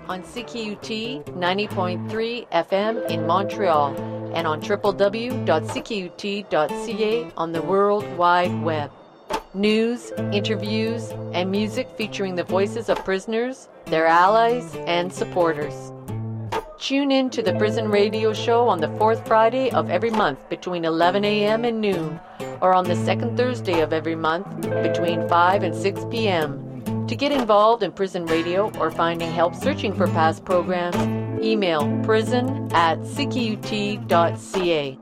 on CKUT 90.3 FM in Montreal and on www.ckut.ca on the World Wide Web. News, interviews, and music featuring the voices of prisoners, their allies, and supporters. Tune in to the Prison Radio Show on the fourth Friday of every month between 11 a.m. and noon, or on the second Thursday of every month between 5 and 6 p.m. To get involved in prison radio or finding help searching for past programs, email prison@ckut.ca.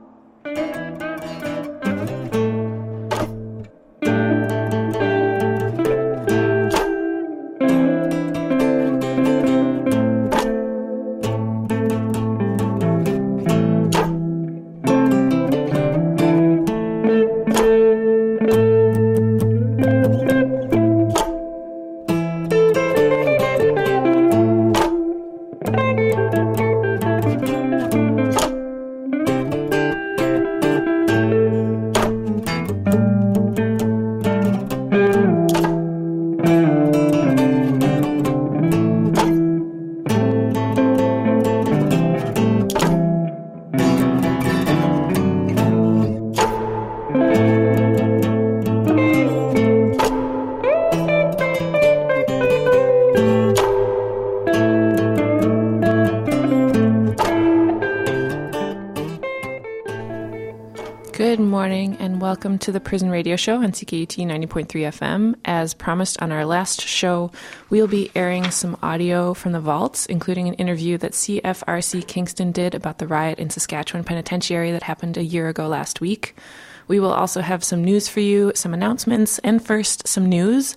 Good morning and welcome to the Prison Radio Show on CKUT 90.3 FM. As promised on our last show, we'll be airing some audio from the vaults, including an interview that CFRC Kingston did about the riot in Saskatchewan Penitentiary that happened a year ago last week. We will also have some news for you, some announcements, and first, some news.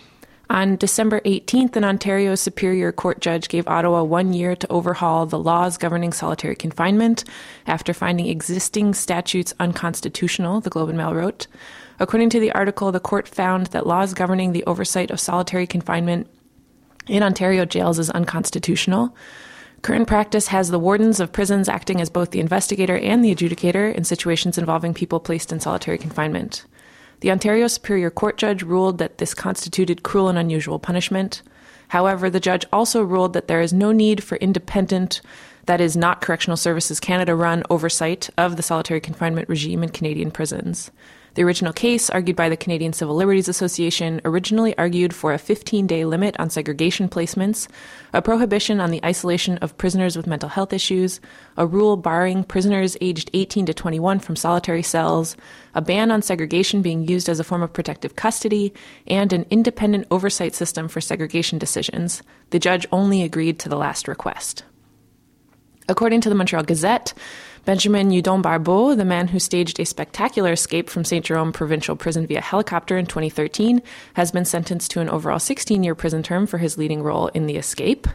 On December 18th, an Ontario Superior Court judge gave Ottawa 1 year to overhaul the laws governing solitary confinement after finding existing statutes unconstitutional, the Globe and Mail wrote. According to the article, the court found that laws governing the oversight of solitary confinement in Ontario jails is unconstitutional. Current practice has the wardens of prisons acting as both the investigator and the adjudicator in situations involving people placed in solitary confinement. The Ontario Superior Court judge ruled that this constituted cruel and unusual punishment. However, the judge also ruled that there is no need for independent, that is not Correctional Services Canada-run oversight of the solitary confinement regime in Canadian prisons. The original case, argued by the Canadian Civil Liberties Association, originally argued for a 15-day limit on segregation placements, a prohibition on the isolation of prisoners with mental health issues, a rule barring prisoners aged 18 to 21 from solitary cells, a ban on segregation being used as a form of protective custody, and an independent oversight system for segregation decisions. The judge only agreed to the last request. According to the Montreal Gazette, Benjamin Udon-Barbeau, the man who staged a spectacular escape from St. Jerome Provincial Prison via helicopter in 2013, has been sentenced to an overall 16-year prison term for his leading role in the escape.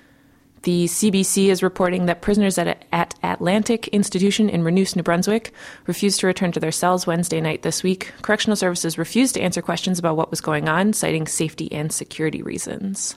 The CBC is reporting that prisoners at Atlantic Institution in Renouse, New Brunswick, refused to return to their cells Wednesday night this week. Correctional Services refused to answer questions about what was going on, citing safety and security reasons.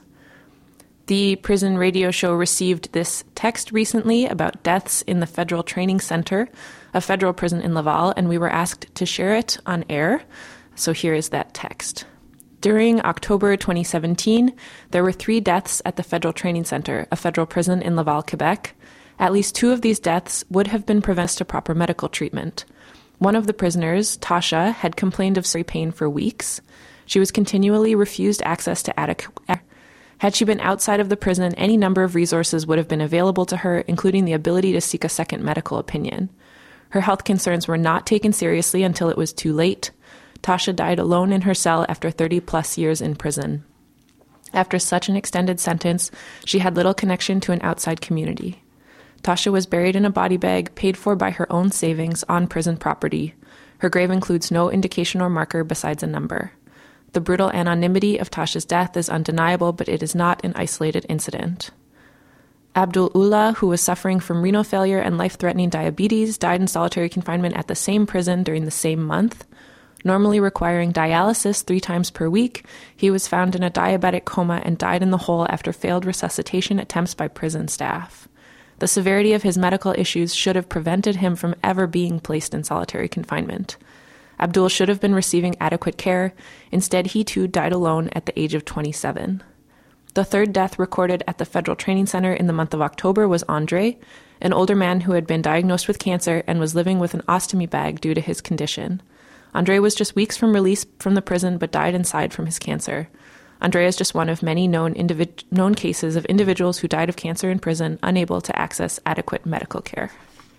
The Prison Radio Show received this text recently about deaths in the Federal Training Center, a federal prison in Laval, and we were asked to share it on air. So here is that text. During October 2017, there were 3 deaths at the Federal Training Center, a federal prison in Laval, Quebec. At least 2 of these deaths would have been prevented to proper medical treatment. One of the prisoners, Tasha, had complained of severe pain for weeks. She was continually refused access to adequate care. Had she been outside of the prison, any number of resources would have been available to her, including the ability to seek a second medical opinion. Her health concerns were not taken seriously until it was too late. Tasha died alone in her cell after 30-plus years in prison. After such an extended sentence, she had little connection to an outside community. Tasha was buried in a body bag paid for by her own savings on prison property. Her grave includes no indication or marker besides a number. The brutal anonymity of Tasha's death is undeniable, but it is not an isolated incident. Abdul Ullah, who was suffering from renal failure and life-threatening diabetes, died in solitary confinement at the same prison during the same month. Normally requiring dialysis 3 times per week, he was found in a diabetic coma and died in the hole after failed resuscitation attempts by prison staff. The severity of his medical issues should have prevented him from ever being placed in solitary confinement. Abdul should have been receiving adequate care. Instead, he too died alone at the age of 27. The third death recorded at the Federal Training Center in the month of October was Andre, an older man who had been diagnosed with cancer and was living with an ostomy bag due to his condition. Andre was just weeks from release from the prison but died inside from his cancer. Andre is just one of many known cases of individuals who died of cancer in prison, unable to access adequate medical care.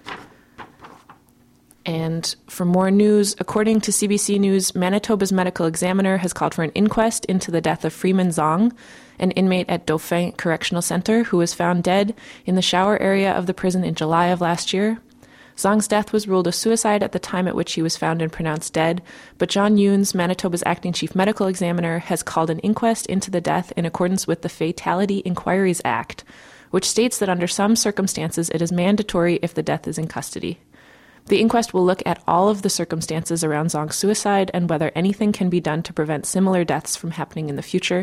And for more news, according to CBC News, Manitoba's medical examiner has called for an inquest into the death of Freeman Zong, an inmate at Dauphin Correctional Center who was found dead in the shower area of the prison in July of last year. Zong's death was ruled a suicide at the time at which he was found and pronounced dead, but John Younes, Manitoba's acting chief medical examiner, has called an inquest into the death in accordance with the Fatality Inquiries Act, which states that under some circumstances it is mandatory if the death is in custody. The inquest will look at all of the circumstances around Zong's suicide and whether anything can be done to prevent similar deaths from happening in the future.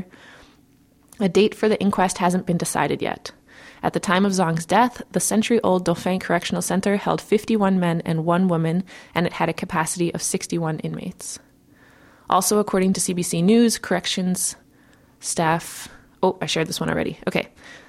A date for the inquest hasn't been decided yet. At the time of Zong's death, the century-old Dauphin Correctional Center held 51 men and 1 woman, and it had a capacity of 61 inmates. Also, according to CBC News, corrections staff... Oh, I shared this one already. Okay.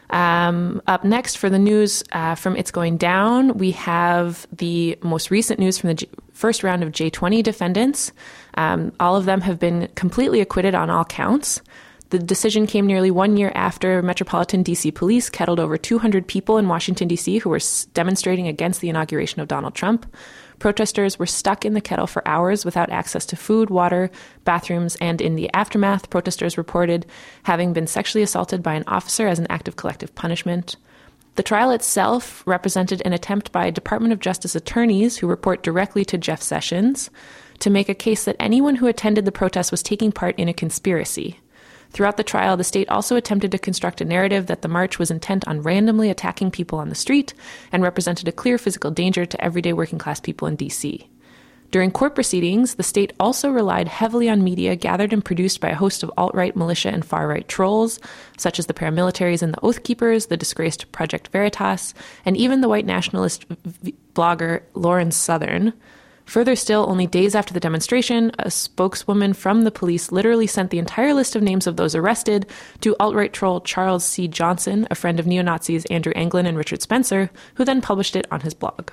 Up next for the news from It's Going Down, we have the most recent news from the first round of J20 defendants. All of them have been completely acquitted on all counts. The decision came nearly 1 year after Metropolitan D.C. police kettled over 200 people in Washington, D.C. who were demonstrating against the inauguration of Donald Trump. Protesters were stuck in the kettle for hours without access to food, water, bathrooms, and in the aftermath, protesters reported having been sexually assaulted by an officer as an act of collective punishment. The trial itself represented an attempt by Department of Justice attorneys who report directly to Jeff Sessions to make a case that anyone who attended the protest was taking part in a conspiracy. Throughout the trial, the state also attempted to construct a narrative that the march was intent on randomly attacking people on the street and represented a clear physical danger to everyday working-class people in D.C. During court proceedings, the state also relied heavily on media gathered and produced by a host of alt-right militia and far-right trolls, such as the paramilitaries and the Oath Keepers, the disgraced Project Veritas, and even the white nationalist blogger Lauren Southern. Further still, only days after the demonstration, a spokeswoman from the police literally sent the entire list of names of those arrested to alt-right troll Charles C. Johnson, a friend of neo-Nazis Andrew Anglin and Richard Spencer, who then published it on his blog.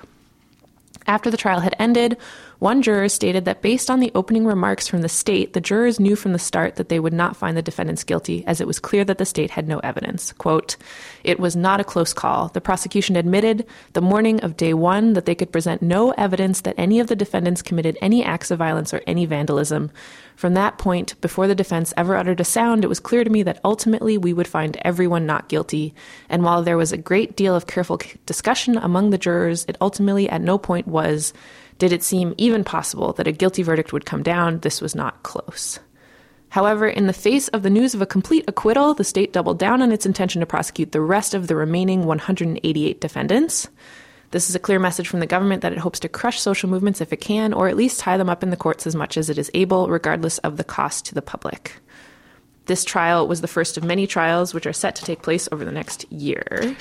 After the trial had ended, one juror stated that based on the opening remarks from the state, the jurors knew from the start that they would not find the defendants guilty, as it was clear that the state had no evidence. Quote, "It was not a close call. The prosecution admitted the morning of day one that they could present no evidence that any of the defendants committed any acts of violence or any vandalism. From that point, before the defense ever uttered a sound, it was clear to me that ultimately we would find everyone not guilty. And while there was a great deal of careful discussion among the jurors, it ultimately at no point did it seem even possible that a guilty verdict would come down. This was not close." However, in the face of the news of a complete acquittal, the state doubled down on its intention to prosecute the rest of the remaining 188 defendants. This is a clear message from the government that it hopes to crush social movements if it can, or at least tie them up in the courts as much as it is able, regardless of the cost to the public. This trial was the first of many trials which are set to take place over the next year.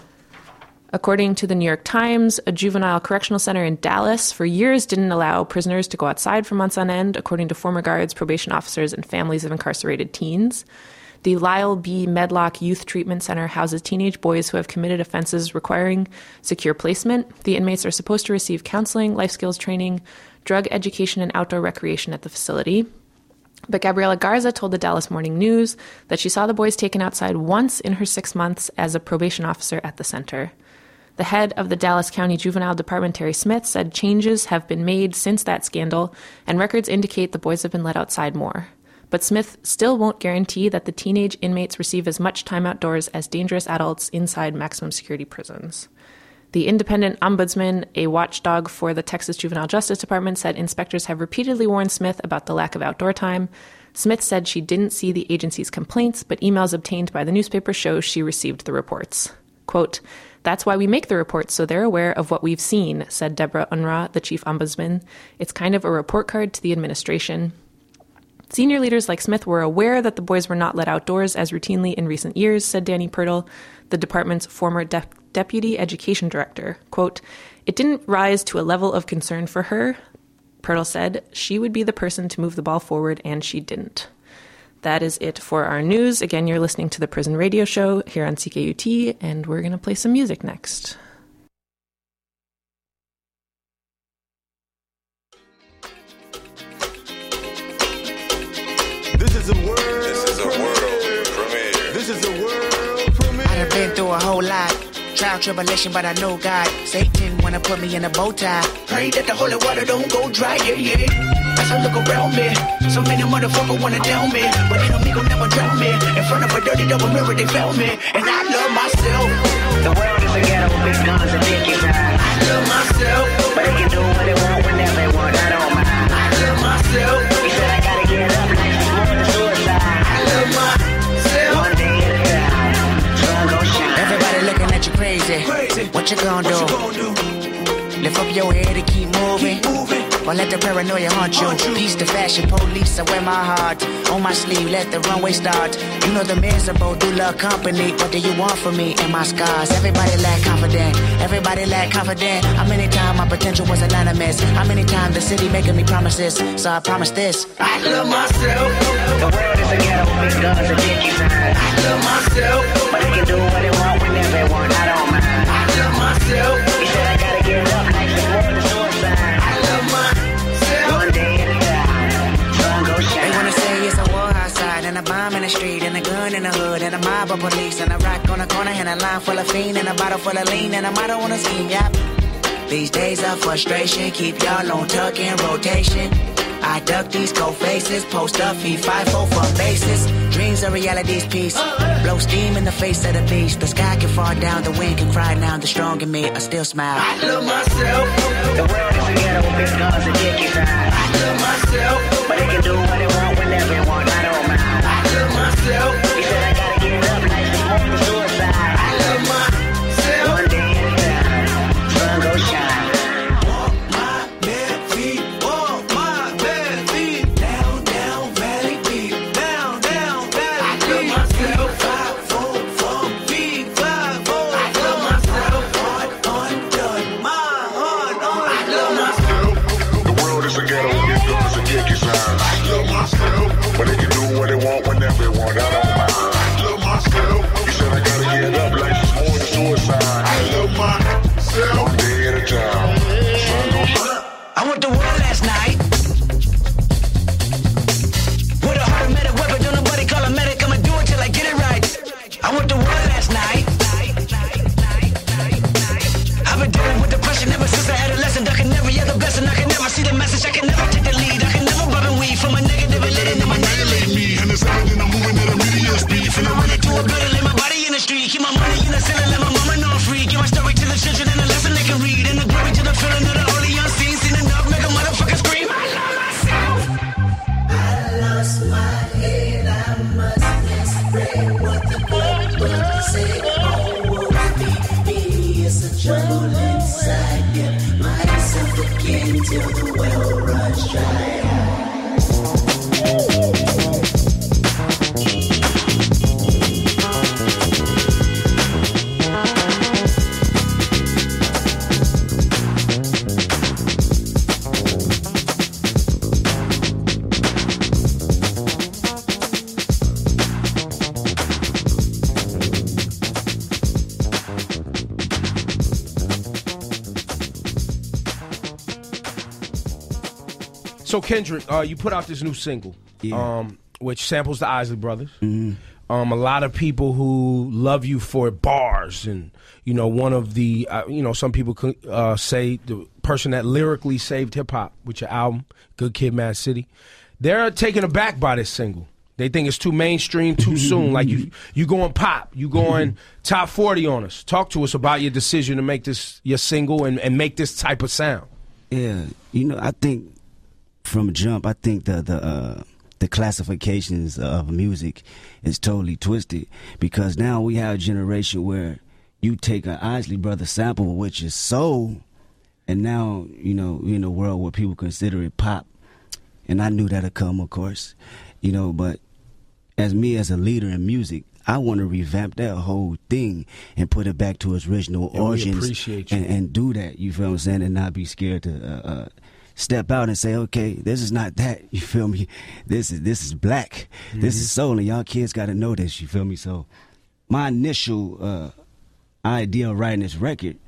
According to the New York Times, a juvenile correctional center in Dallas for years didn't allow prisoners to go outside for months on end, according to former guards, probation officers, and families of incarcerated teens. The Lyle B. Medlock Youth Treatment Center houses teenage boys who have committed offenses requiring secure placement. The inmates are supposed to receive counseling, life skills training, drug education, and outdoor recreation at the facility. But Gabriela Garza told the Dallas Morning News that she saw the boys taken outside once in her 6 months as a probation officer at the center. The head of the Dallas County Juvenile Department, Terry Smith, said changes have been made since that scandal, and records indicate the boys have been let outside more. But Smith still won't guarantee that the teenage inmates receive as much time outdoors as dangerous adults inside maximum security prisons. The independent ombudsman, a watchdog for the Texas Juvenile Justice Department, said inspectors have repeatedly warned Smith about the lack of outdoor time. Smith said she didn't see the agency's complaints, but emails obtained by the newspaper show she received the reports. Quote, "That's why we make the reports, so they're aware of what we've seen," said Deborah Unruh, the chief ombudsman. "It's kind of a report card to the administration." Senior leaders like Smith were aware that the boys were not let outdoors as routinely in recent years, said Danny Pirtle, the department's former deputy education director. Quote, "It didn't rise to a level of concern for her," Pirtle said. "She would be the person to move the ball forward, and she didn't." that is it for our news. Again, you're listening to the Prison Radio Show here on CKUT, and we're going to play some music next. This is a world premiere. This is a world premiere. I done been through a whole lot. Trial, tribulation, but I know God. Satan wanna put me in a bow tie. Pray that the holy water don't go dry, yeah. As I look around me, so many motherfuckers wanna down me, but they know me gon' never drown me. In front of a dirty double mirror, they found me, and I love myself. The world is a ghetto with big guns and dick inside. I love myself, But they can do what they want whenever they want, I don't mind. I love myself, He said I gotta get up, life is more than suicide. I love myself. One day at a time, sun gon' shine. Everybody looking at you crazy. What you gonna do? Lift up your head and keep moving. Or let the paranoia haunt you. Peace to fashion police, I wear my heart on my sleeve, let the runway start. You know the miserable do love company. What do you want from me and my scars? Everybody lack confident, everybody lack confident. How many times my potential was anonymous? How many times the city making me promises? So I promise this, I love myself. The world is a ghetto with big guns and dick inside. I love myself, But they can do what they want whenever they want, I don't mind. I love myself, He said I gotta get up, life is more than suicide. I love myself. One day at a time, sun gon' shine. They wanna say it's a war outside, and a bomb in the street, and a gun in the hood, and a mob of police, and a rock on the corner, and a line full of fiend, and a bottle full of lean, and a motto on a scheme, yep. These days of frustration keep y'all on tuck in rotation. I duck these cold faces, post up, feed 5-4 for bases. Dreams are reality's piece. Blow steam in the face of the beast. The sky can fall down, the wind can cry now. The strong in me, I still smile. I love myself. The world is a ghetto with big guns and dick inside. I love myself. But they can do what they want whenever they want, I don't mind. I love myself. He said I gotta get up, life is more than suicide. I love myself. One day at a time, sun gon' shine. Walk my bare feet, walk my bare feet. Down, down, valley beat. Down, down, valley beat. I love myself. 5-4 from feet, 5-4. I love myself. Heart undone, my heart undone. I love myself. The world is a ghetto with big guns and dick inside. I love myself. But they can do what they want whenever they want, I don't mind. I love myself. He said I gotta get up, life is more than suicide. I love myself. One day at a time, sun gon' shine. I went to war last night. With a automatic weapon, don't nobody call a medic. I'ma do it till I get it right. I went to war last night. I've been dealing with depression ever since I adolescent. I can never hear the blessing. I can never see the message. I can never take the lead. I can never rub and weed from a negative and letting them annihilate me. And it's evident I'm moving at a medium speed. Finna run it to a better, lay my body in the street. Keep my money in the ceiling, let my mama know I'm free. Give my story to the children and a lesson they can read. And the glory to the feeling of the holy unseen. Seen enough, make a motherfucker scream. I love myself. I lost my head, I must misread what the book said. Oh, me is a trouble inside. Get myself again till the well runs dry. So Kendrick, you put out this new single, which samples the Isley Brothers. Mm-hmm. A lot of people who love you for bars, and one of the some people say the person that lyrically saved hip hop with your album, Good Kid, Mad City. They're taken aback by this single. They think it's too mainstream, too soon. Like you going pop, you going top 40 on us. Talk to us about your decision to make this your single and make this type of sound. Yeah, I think from jump, I think the classifications of music is totally twisted, because now we have a generation where you take an Isley Brothers sample, which is soul, and now we're in a world where people consider it pop, and I knew that'd come, of course, but as a leader in music, I want to revamp that whole thing and put it back to its original origins, appreciate you. and do that. You feel what I'm saying, and not be scared to step out and say, okay, this is not that, you feel me? This is black. This is soul, and y'all kids got to know this, you feel me? So my initial idea of writing this record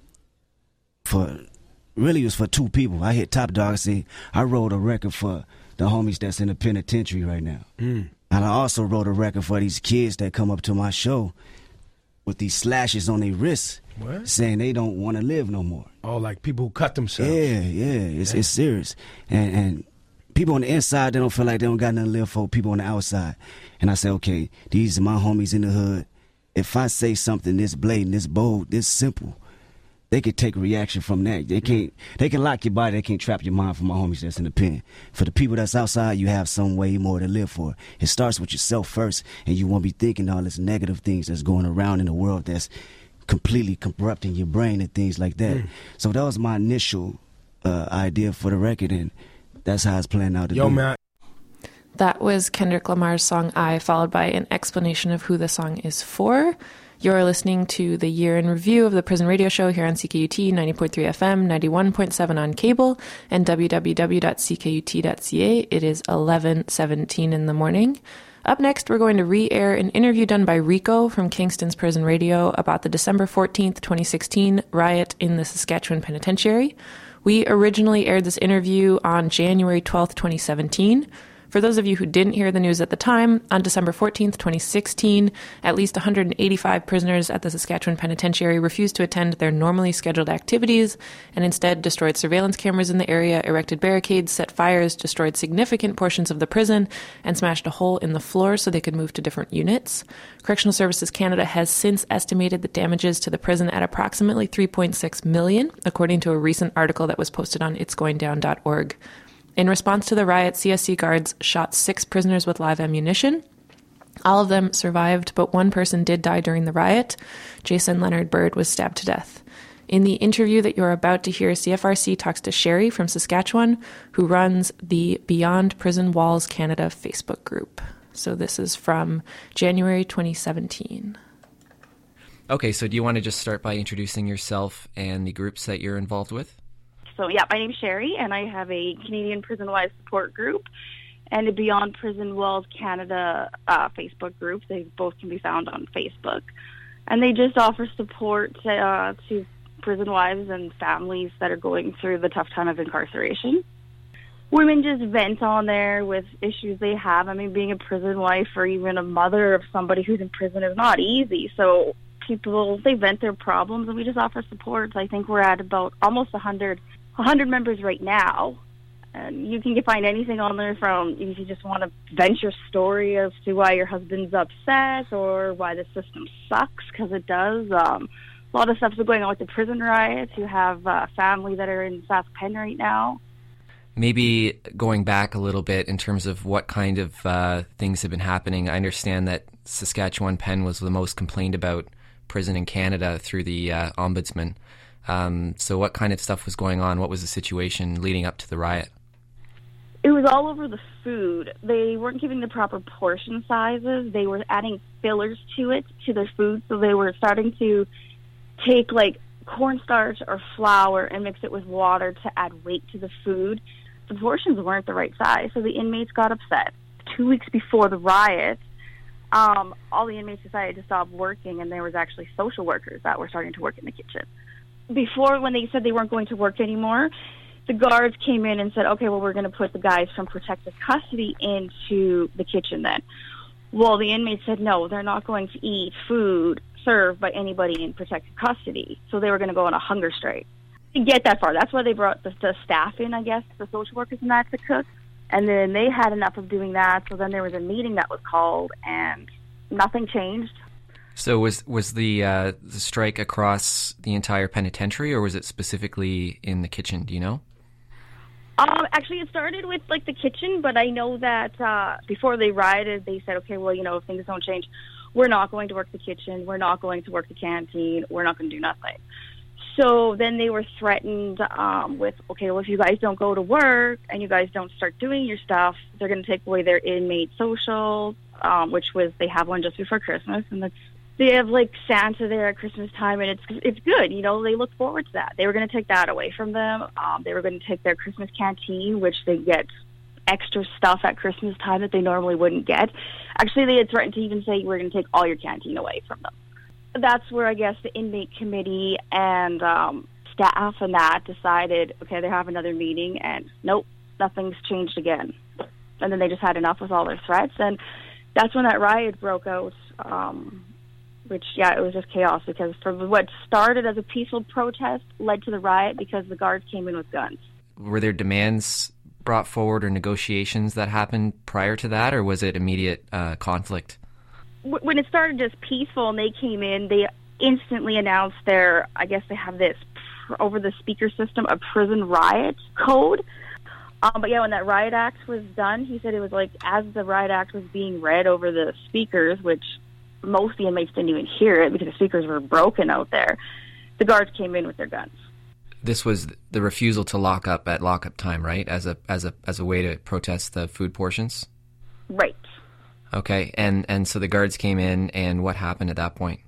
was for two people. I hit Top Dog and said, I wrote a record for the homies that's in the penitentiary right now. And I also wrote a record for these kids that come up to my show with these slashes on their wrists, saying they don't want to live no more. Oh, like people who cut themselves. Yeah, it's serious. And people on the inside, they don't feel like they don't got nothing to live for. People on the outside. And I say, okay, these are my homies in the hood. If I say something this blatant, this bold, this simple, they could take a reaction from that. They can lock your body, they can't trap your mind for my homies that's in the pen. For the people that's outside, you have some way more to live for. It starts with yourself first, and you won't be thinking all this negative things that's going around in the world that's completely corrupting your brain and things like that. So that was my initial idea for the record, and that's how it's playing out today. Yo, man. That was Kendrick Lamar's song I, followed by an explanation of who the song is for. You're listening to the year in review of the Prison Radio Show here on CKUT 90.3 FM, 91.7 on cable, and www.ckut.ca. It is 11:17 in the morning. Up next, we're going to re-air an interview done by Rico from Kingston's Prison Radio about the December 14th, 2016 riot in the Saskatchewan Penitentiary. We originally aired this interview on January 12th, 2017. For those of you who didn't hear the news at the time, on December 14th, 2016, at least 185 prisoners at the Saskatchewan Penitentiary refused to attend their normally scheduled activities and instead destroyed surveillance cameras in the area, erected barricades, set fires, destroyed significant portions of the prison, and smashed a hole in the floor so they could move to different units. Correctional Services Canada has since estimated the damages to the prison at approximately $3.6 million, according to a recent article that was posted on itsgoingdown.org. In response to the riot, CSC guards shot 6 prisoners with live ammunition. All of them survived, but one person did die during the riot. Jason Leonard Bird was stabbed to death. In the interview that you're about to hear, CFRC talks to Sherry from Saskatchewan, who runs the Beyond Prison Walls Canada Facebook group. So this is from January 2017. Okay, so do you want to just start by introducing yourself and the groups that you're involved with? So, yeah, my name's Sherry, and I have a Canadian Prison Wives support group and a Beyond Prison Walls Canada Facebook group. They both can be found on Facebook. And they just offer support to prison wives and families that are going through the tough time of incarceration. Women just vent on there with issues they have. I mean, being a prison wife or even a mother of somebody who's in prison is not easy. So people, they vent their problems, and we just offer support. I think we're at about almost 100 members right now, and you can find anything on there from if you just want to vent your story as to why your husband's upset or why the system sucks, because it does. A lot of stuff's going on with the prison riots. You have family that are in South Penn right now. Maybe going back a little bit in terms of what kind of things have been happening. I understand that Saskatchewan Penn was the most complained about prison in Canada through the Ombudsman. So what kind of stuff was going on? What was the situation leading up to the riot? It was all over the food. They weren't giving the proper portion sizes. They were adding fillers to their food. So they were starting to take like cornstarch or flour and mix it with water to add weight to the food. The portions weren't the right size. So the inmates got upset. 2 weeks before the riot, all the inmates decided to stop working, and there was actually social workers that were starting to work in the kitchen. Before, when they said they weren't going to work anymore, the guards came in and said, okay, well, we're going to put the guys from protective custody into the kitchen then. Well, the inmates said, no, they're not going to eat food served by anybody in protective custody. So they were going to go on a hunger strike. To get that far, that's why they brought the staff in, I guess, the social workers and that to cook. And then they had enough of doing that, so then there was a meeting that was called, and nothing changed. So was the strike across the entire penitentiary, or was it specifically in the kitchen? Do you know? Actually, it started with like the kitchen, but I know that before they rioted, they said, okay, well, if things don't change, we're not going to work the kitchen, we're not going to work the canteen, we're not going to do nothing. So then they were threatened with, okay, well, if you guys don't go to work and you guys don't start doing your stuff, they're going to take away their inmate social, which was they have one just before Christmas, and they have like Santa there at Christmas time, and it's good. You know, they look forward to that. They were going to take that away from them. They were going to take their Christmas canteen, which they get extra stuff at Christmas time that they normally wouldn't get. Actually, they had threatened to even say, we're going to take all your canteen away from them. That's where I guess the inmate committee and staff and that decided, okay, they have another meeting, and nope, nothing's changed again. And then they just had enough with all their threats, and that's when that riot broke out, which, yeah, it was just chaos, because from what started as a peaceful protest led to the riot because the guards came in with guns. Were there demands brought forward or negotiations that happened prior to that, or was it immediate conflict? When it started just peaceful and they came in, they instantly announced their, I guess they have this over the speaker system, a prison riot code. But yeah, when that riot act was done, he said it was like as the riot act was being read over the speakers, which most of the inmates didn't even hear it because the speakers were broken out there, the guards came in with their guns. This was the refusal to lock up at lockup time, right? As a way to protest the food portions? Right. Okay, and so the guards came in, and what happened at that point?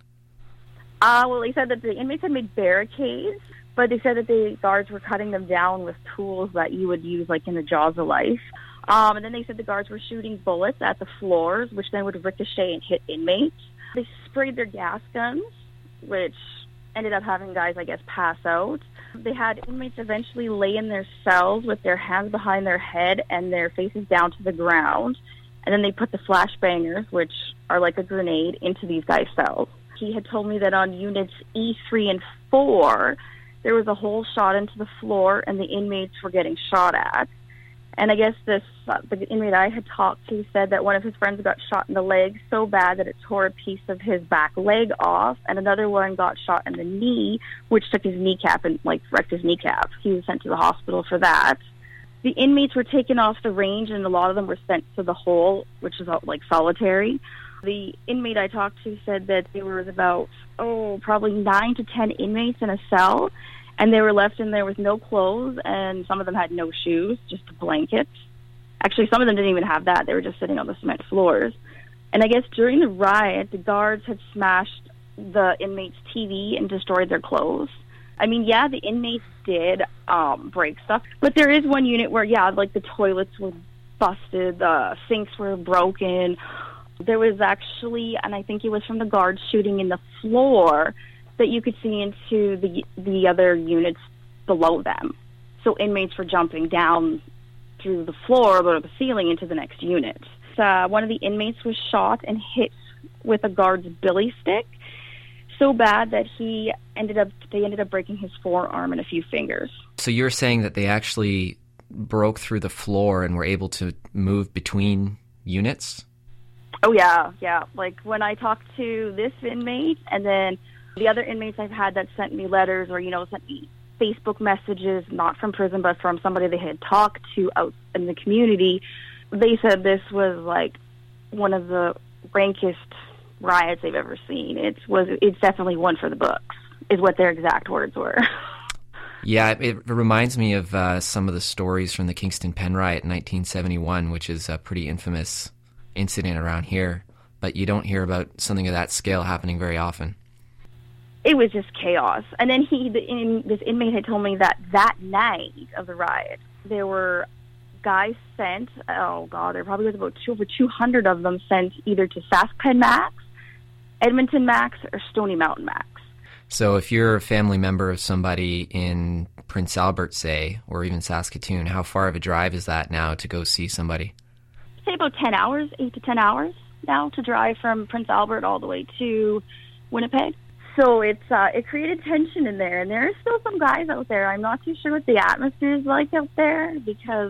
Well, they said that the inmates had made barricades, but they said that the guards were cutting them down with tools that you would use, like in the Jaws of Life. And then they said the guards were shooting bullets at the floors, which then would ricochet and hit inmates. They sprayed their gas guns, which ended up having guys, I guess, pass out. They had inmates eventually lay in their cells with their hands behind their head and their faces down to the ground. And then they put the flashbangers, which are like a grenade, into these guys' cells. He had told me that on units E3 and 4, there was a hole shot into the floor and the inmates were getting shot at. And I guess the inmate I had talked to said that one of his friends got shot in the leg so bad that it tore a piece of his back leg off, and another one got shot in the knee, which took his kneecap and wrecked his kneecap. He was sent to the hospital for that. The inmates were taken off the range, and a lot of them were sent to the hole, which is like solitary. The inmate I talked to said that there was about, probably 9 to 10 inmates in a cell, and they were left in there with no clothes, and some of them had no shoes, just a blanket. Actually, some of them didn't even have that. They were just sitting on the cement floors. And I guess during the riot, the guards had smashed the inmates' TV and destroyed their clothes. I mean, yeah, the inmates did break stuff, but there is one unit where, yeah, like the toilets were busted, the sinks were broken. There was actually, and I think it was from the guards shooting in the floor, that you could see into the other units below them. So inmates were jumping down through the floor or the ceiling into the next unit. One of the inmates was shot and hit with a guard's billy stick so bad that they ended up breaking his forearm and a few fingers. So you're saying that they actually broke through the floor and were able to move between units? Oh, yeah. Like when I talked to this inmate and then the other inmates I've had that sent me letters or, sent me Facebook messages, not from prison, but from somebody they had talked to out in the community, they said this was like one of the rankest riots they've ever seen. It's definitely one for the books, is what their exact words were. Yeah, it reminds me of some of the stories from the Kingston Pen Riot in 1971, which is a pretty infamous incident around here, but you don't hear about something of that scale happening very often. It was just chaos. And then this inmate had told me that night of the riot, there were guys sent, there probably was about over 200 of them sent either to Saskpen Max, Edmonton Max, or Stony Mountain Max. So if you're a family member of somebody in Prince Albert, say, or even Saskatoon, how far of a drive is that now to go see somebody? Say about 10 hours, 8 to 10 hours now to drive from Prince Albert all the way to Winnipeg. So it created tension in there, and there are still some guys out there. I'm not too sure what the atmosphere is like out there because,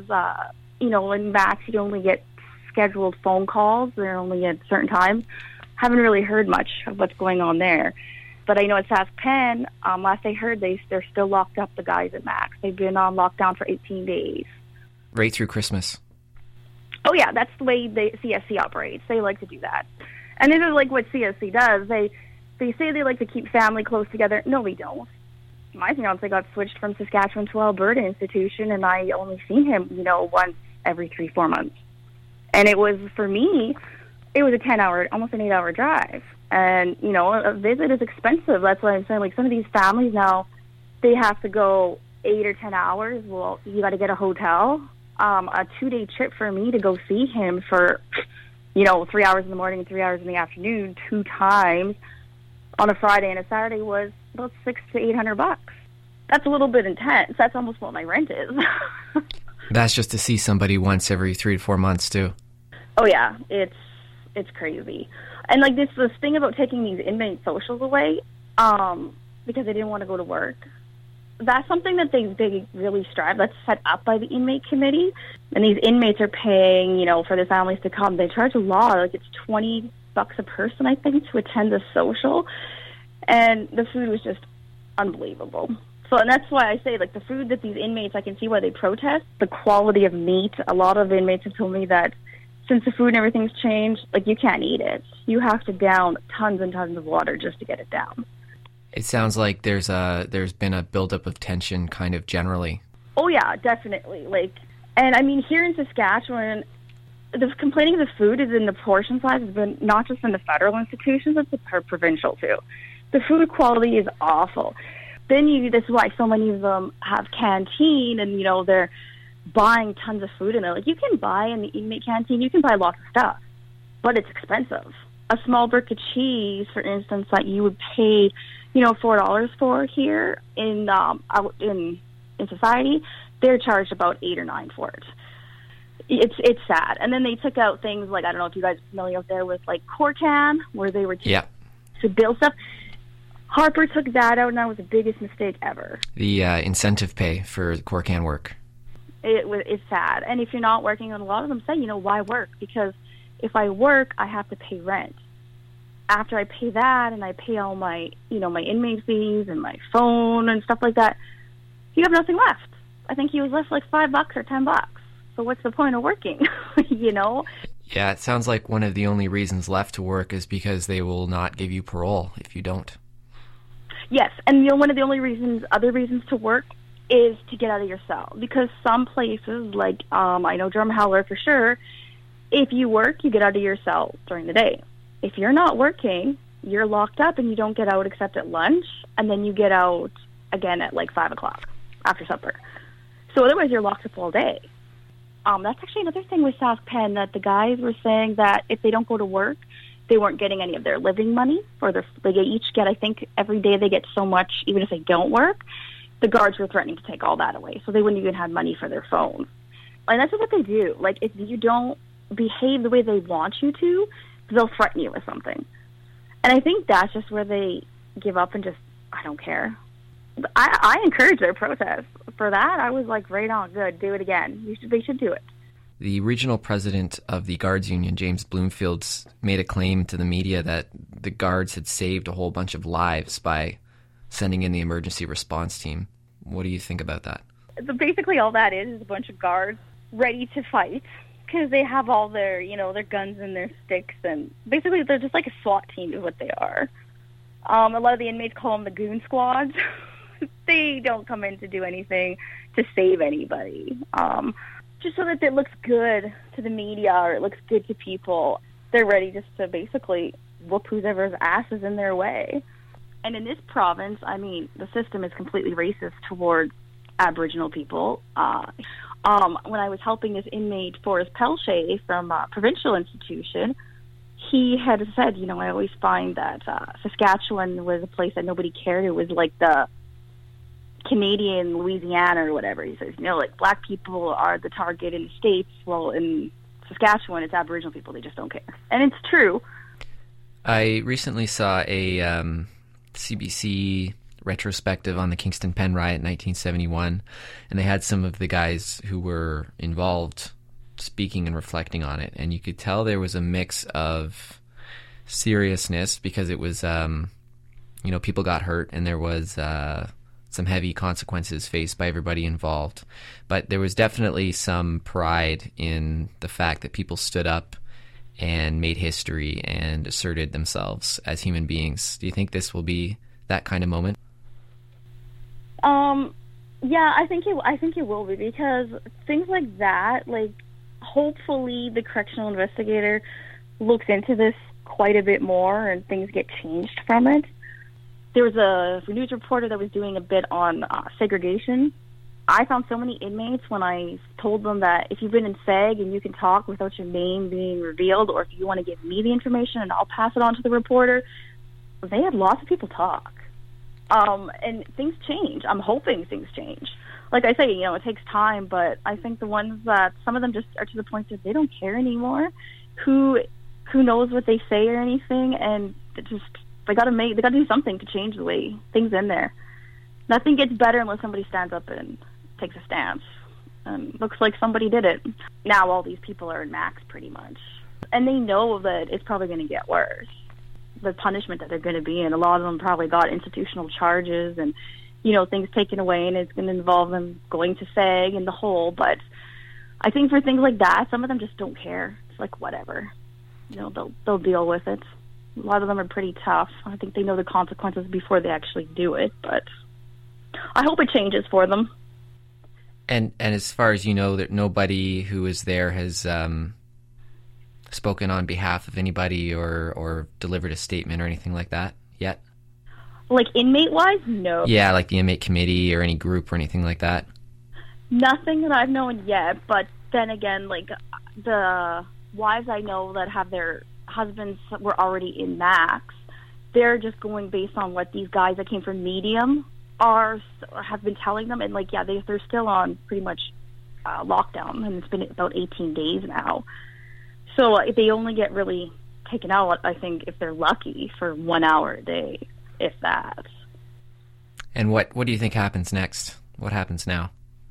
in Max you only get scheduled phone calls. They're only at certain times. Haven't really heard much of what's going on there. But I know at Saskpen, last I heard, they're still locked up, the guys at Max. They've been on lockdown for 18 days. Right through Christmas. Oh, yeah, that's the way CSC operates. They like to do that. And this is like what CSC does. They say they like to keep family close together. No, we don't. My fiance got switched from Saskatchewan to Alberta Institution, and I only seen him, once every 3-4 months. And it was, for me, it was almost an 8-hour drive. And, you know, a visit is expensive. That's why I'm saying, like, some of these families now, they have to go 8 or 10 hours. Well, you got to get a hotel. A 2-day trip for me to go see him for, you know, 3 hours in the morning and 3 hours in the afternoon, 2 times on a Friday and a Saturday was about $600 to $800. That's a little bit intense. That's almost what my rent is. That's just to see somebody once every 3 to 4 months, too. Oh, yeah. It's crazy. And, like, this thing about taking these inmate socials away because they didn't want to go to work, that's something that they really strive. That's set up by the inmate committee. And these inmates are paying, you know, for their families to come. They charge a lot. Like, it's $20 a person, I think, to attend the social. And the food was just unbelievable. So, and that's why I say, like, the food that these inmates, I can see why they protest. The quality of meat, a lot of inmates have told me that since the food and everything's changed, like, you can't eat it. You have to down tons and tons of water just to get it down. It sounds like there's been a buildup of tension kind of generally. Oh, yeah, definitely. Like, and I mean, here in Saskatchewan, the complaining of the food is in the portion size has been not just in the federal institutions, it's provincial too. The food quality is awful. Then that's why so many of them have canteen and, you know, they're buying tons of food, and they're like, you can buy in the inmate canteen, you can buy lots of stuff, but it's expensive. A small brick of cheese, for instance, that you would pay, you know, $4 for here in society, they're charged about $8 or $9 for it. It's sad. And then they took out things like, I don't know if you guys are familiar out there with, like, Corcan, where they were to build stuff. Harper took that out, and that was the biggest mistake ever. The incentive pay for Corcan work. It's sad. And if you're not working, and a lot of them say, you know, why work? Because if I work, I have to pay rent. After I pay that and I pay all my, you know, my inmate fees and my phone and stuff like that, you have nothing left. I think he was left like $5 or $10. So what's the point of working? You know? Yeah, it sounds like one of the only reasons left to work is because they will not give you parole if you don't. Yes, and you know, one of the only other reasons to work is to get out of your cell. Because some places, like I know Drumheller for sure, if you work, you get out of your cell during the day. If you're not working, you're locked up and you don't get out except at lunch, and then you get out again at like 5 o'clock after supper. So otherwise you're locked up all day. That's actually another thing with Sask Pen, that the guys were saying that if they don't go to work, they weren't getting any of their living money. They each get, I think, every day they get so much, even if they don't work. The guards were threatening to take all that away, so they wouldn't even have money for their phones. And that's what they do. Like, if you don't behave the way they want you to, they'll threaten you with something. And I think that's just where they give up and just, I don't care. I encourage their protest. For that, I was like, right on, good, do it again. They should do it. The regional president of the Guards Union, James Bloomfield, made a claim to the media that the Guards had saved a whole bunch of lives by sending in the emergency response team. What do you think about that? So basically all that is a bunch of guards ready to fight because they have all their, you know, their guns and their sticks, and basically they're just like a SWAT team is what they are. A lot of the inmates call them the goon squads. They don't come in to do anything to save anybody. Just so that it looks good to the media or it looks good to people. They're ready just to basically whoop whoever's ass is in their way. And in this province, I mean, the system is completely racist towards Aboriginal people. When I was helping this inmate, Forrest Pelche, from a provincial institution, he had said, you know, I always find that Saskatchewan was a place that nobody cared. It was like the Canadian Louisiana or whatever. He says, you know, like, black people are the target in the States. Well, in Saskatchewan, it's Aboriginal people. They just don't care. And it's true. I recently saw a CBC retrospective on the Kingston Pen Riot in 1971, and they had some of the guys who were involved speaking and reflecting on it, and you could tell there was a mix of seriousness because it was, you know, people got hurt and there was some heavy consequences faced by everybody involved. But there was definitely some pride in the fact that people stood up and made history and asserted themselves as human beings. Do you think this will be that kind of moment? Yeah, I think it will be, because things like that, like, hopefully the correctional investigator looks into this quite a bit more and things get changed from it. There was a news reporter that was doing a bit on segregation. I found so many inmates when I told them that if you've been in SEG and you can talk without your name being revealed, or if you want to give me the information and I'll pass it on to the reporter, they had lots of people talk. And things change. I'm hoping things change. Like I say, it takes time, but I think the ones that, some of them just are to the point that they don't care anymore. Who knows what they say or anything, and they got to do something to change the way things in there. Nothing gets better unless somebody stands up and takes a stance. And looks like somebody did it. Now all these people are in max pretty much, and they know that it's probably going to get worse. The punishment that they're going to be in, a lot of them probably got institutional charges and things taken away, and it's going to involve them going to SEG and the whole. But I think for things like that, some of them just don't care. It's like, whatever, they'll deal with it. A lot of them are pretty tough. I think they know the consequences before they actually do it, but I hope it changes for them. And as far as you know, that nobody who was there has spoken on behalf of anybody or delivered a statement or anything like that yet? Like inmate-wise? No. Yeah, like the inmate committee or any group or anything like that? Nothing that I've known yet, but then again, like the wives I know that have their husbands were already in max, they're just going based on what these guys that came from medium have been telling them, and they're still on pretty much lockdown, and it's been about 18 days now. So they only get really taken out, I think, if they're lucky, for 1 hour a day, if that. And what do you think happens next? What happens now?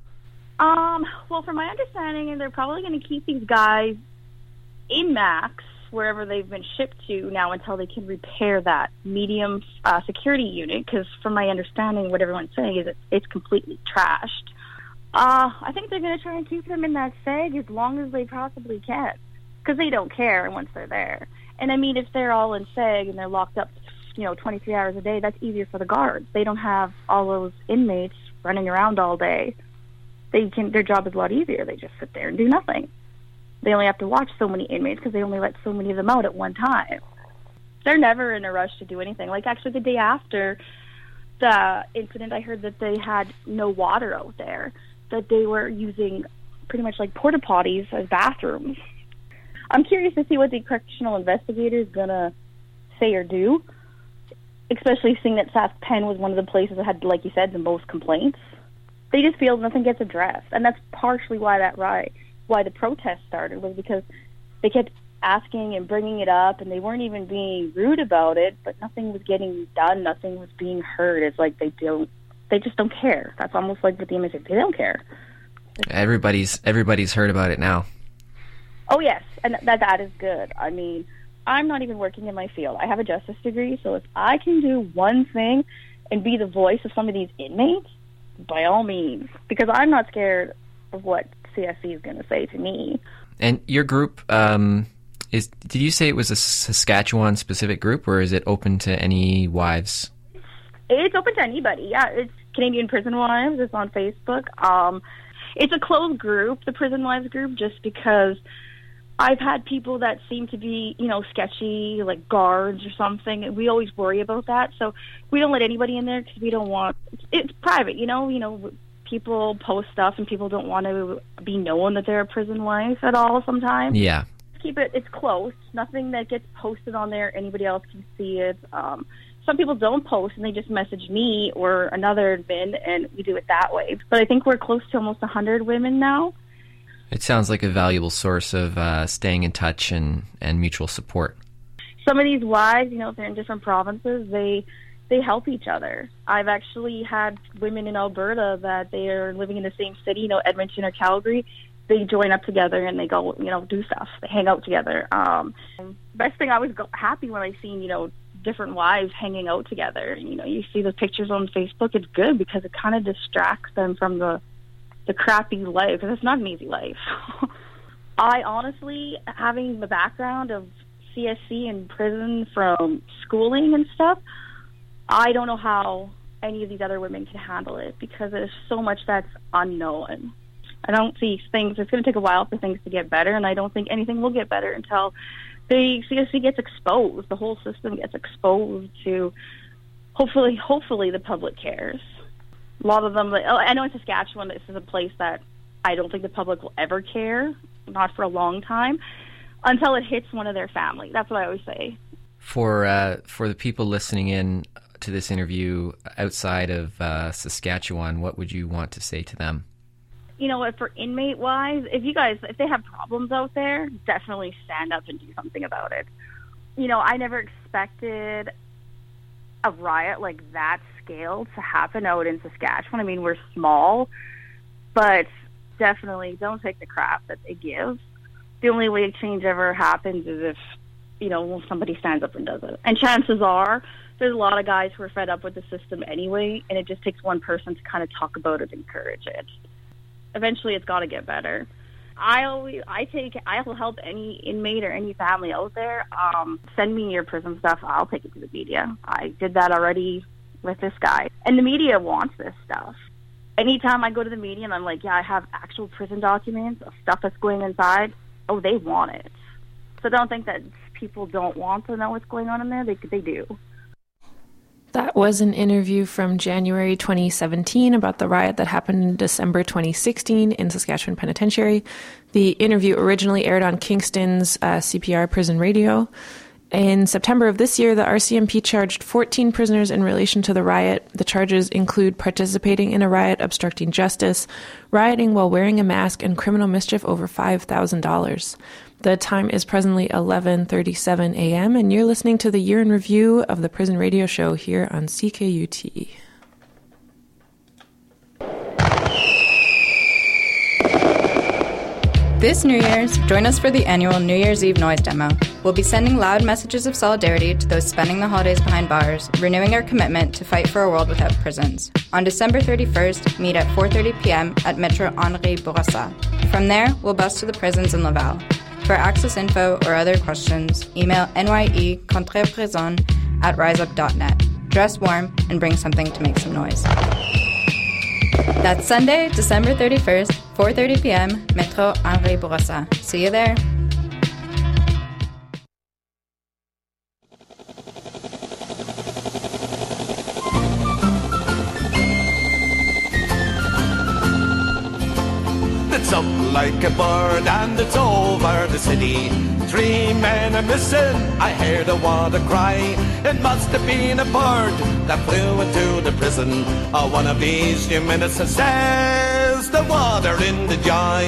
Well, from my understanding, they're probably going to keep these guys in max wherever they've been shipped to now until they can repair that medium security unit, because from my understanding, what everyone's saying is it's completely trashed. I think they're going to try and keep them in that SEG as long as they possibly can, because they don't care once they're there. And I mean, if they're all in SEG and they're locked up 23 hours a day, that's easier for the guards. They don't have all those inmates running around all day. Their job is a lot easier. They just sit there and do nothing. They only have to watch so many inmates because they only let so many of them out at one time. They're never in a rush to do anything. Like, actually, the day after the incident, I heard that they had no water out there, that they were using pretty much like porta potties as bathrooms. I'm curious to see what the correctional investigator is going to say or do, especially seeing that Sask Pen was one of the places that had, like you said, the most complaints. They just feel nothing gets addressed, and that's partially why the protest started, was because they kept asking and bringing it up, and they weren't even being rude about it, but nothing was getting done, nothing was being heard. It's like they just don't care. That's almost like what the image is. They don't care. Everybody's heard about it now. Oh, yes, and that is good. I mean, I'm not even working in my field. I have a justice degree, so if I can do one thing and be the voice of some of these inmates, by all means, because I'm not scared of what CSC is going to say to me. And your group, did you say it was a Saskatchewan-specific group, or is it open to any wives? It's open to anybody, yeah. It's Canadian Prison Wives. It's on Facebook. It's a closed group, the Prison Wives group, just because I've had people that seem to be, sketchy, like guards or something, and we always worry about that. So we don't let anybody in there because we don't want... It's private, people post stuff and people don't want to be known that they're a prison wife at all sometimes. Yeah. Keep it, it's close. Nothing that gets posted on there, anybody else can see it. Some people don't post and they just message me or another admin, and we do it that way. But I think we're close to almost 100 women now. It sounds like a valuable source of staying in touch and mutual support. Some of these wives, if they're in different provinces, they help each other. I've actually had women in Alberta that they are living in the same city, Edmonton or Calgary. They join up together and they go, do stuff. They hang out together. Best thing, I was happy when I seen, different wives hanging out together. You see the pictures on Facebook. It's good because it kind of distracts them from the crappy life, because it's not an easy life. I honestly, having the background of CSC and prison from schooling and stuff, I don't know how any of these other women can handle it, because there's so much that's unknown. I don't see things, it's going to take a while for things to get better, and I don't think anything will get better until CSC gets exposed. The whole system gets exposed to, hopefully the public cares. A lot of them, I know in Saskatchewan, this is a place that I don't think the public will ever care, not for a long time, until it hits one of their family. That's what I always say. For the people listening in to this interview outside of Saskatchewan, what would you want to say to them? You know what, for inmate-wise, if they have problems out there, definitely stand up and do something about it. You know, I never expected a riot like that scale to happen out in Saskatchewan. I mean, we're small, but definitely don't take the crap that they give. The only way change ever happens is if, you know, somebody stands up and does it. And chances are, there's a lot of guys who are fed up with the system anyway, and it just takes one person to kind of talk about it and encourage it. Eventually, it's got to get better. I will help any inmate or any family out there. Send me your prison stuff. I'll take it to the media. I did that already with this guy. And the media wants this stuff. Anytime I go to the media and I'm like, yeah, I have actual prison documents of stuff that's going inside, oh, they want it. So don't think that people don't want to know what's going on in there. They do. That was an interview from January 2017 about the riot that happened in December 2016 in Saskatchewan Penitentiary. The interview originally aired on Kingston's CPR Prison Radio. In September of this year, the RCMP charged 14 prisoners in relation to the riot. The charges include participating in a riot, obstructing justice, rioting while wearing a mask, and criminal mischief over $5,000. The time is presently 11:37 a.m., and you're listening to the Year in Review of the Prison Radio Show here on CKUT. This New Year's, join us for the annual New Year's Eve noise demo. We'll be sending loud messages of solidarity to those spending the holidays behind bars, renewing our commitment to fight for a world without prisons. On December 31st, meet at 4:30 p.m. at Metro Henri Bourassa. From there, we'll bus to the prisons in Laval. For access info or other questions, email nye-contre-prison@riseup.net. Dress warm and bring something to make some noise. That's Sunday, December 31st, 4:30 p.m., Metro Henri Bourassa. See you there. It's up like a bird and it's over the city. 3 men are missing, I heard a water cry. It must have been a bird that flew into the prison. Or one of these new ministers says the water in the joy.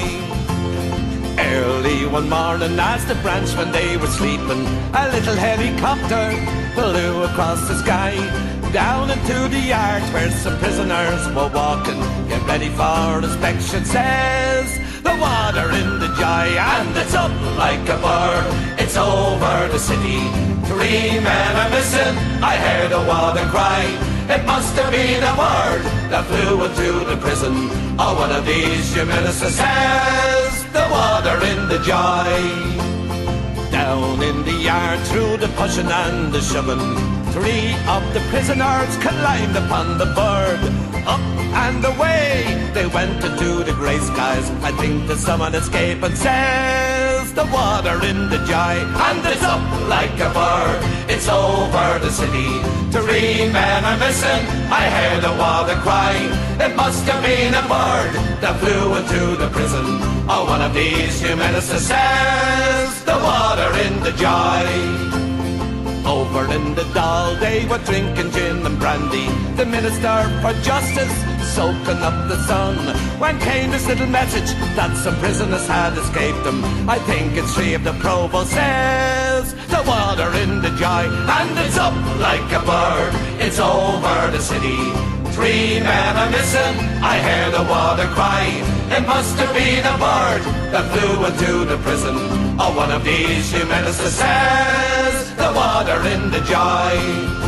Early one morning as the Branchmen they were sleeping, a little helicopter flew across the sky. Down into the yard where some prisoners were walking. Get ready for inspection, says the water in the joy. And it's up like a bird, it's over the city. 3 men are missing, I heard a water cry. It must have been a bird that flew into the prison. Or one of these your ministers says the water in the joy. Down in the yard through the pushing and the shoving, 3 of the prisoners climbed upon the bird. Up and away they went into the grey skies. I think that someone escaped and says the water in the joy. And it's up like a bird, it's over the city. 3 men are missing, I heard a water cry. It must have been a bird that flew into the prison. Or one of these new ministers says the water in the joy. Over in the Dáil they were drinking gin and brandy. The Minister for Justice soaking up the sun, when came this little message that some prisoners had escaped them. I think it's 3 of the provost says the water in the joy. And it's up like a bird, it's over the city. 3 men are missing, I heard a water cry. It must have been a bird that flew into the prison. Or one of these new ministers says the water in the joy.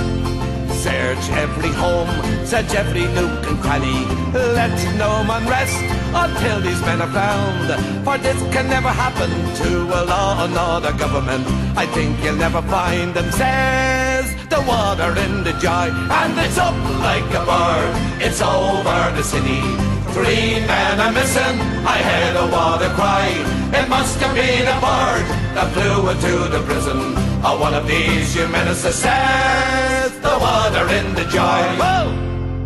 Search every home, search every nook and cranny. Let no man rest until these men are found. For this can never happen to a law and order government. I think you'll never find them, says the water in the jar, and it's up like a bird. It's over the city. 3 men are missing. I heard a water cry. It must have been a bird that flew into the prison. One of these you ministers says the water in the jar. Whoa!